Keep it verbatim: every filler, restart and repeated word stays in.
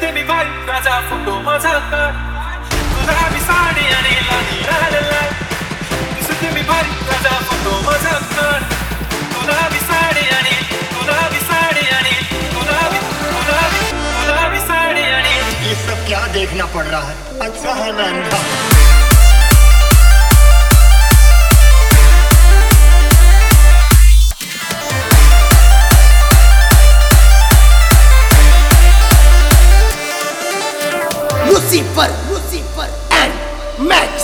मी भाई माझा फोटो माझा काढ गुलाबी साडी आणि लाली लाल लाल दिसते मी भाई माझा फोटो माझा काढ गुलाबी साडी आणि गुलाबी साडी आणि गुलाबी गुलाबी गुलाबी साडी आणि ये सब क्या देखना पड़ रहा है? अच्छा है मैं अंधा। Lucifer, Lucifer and Mac.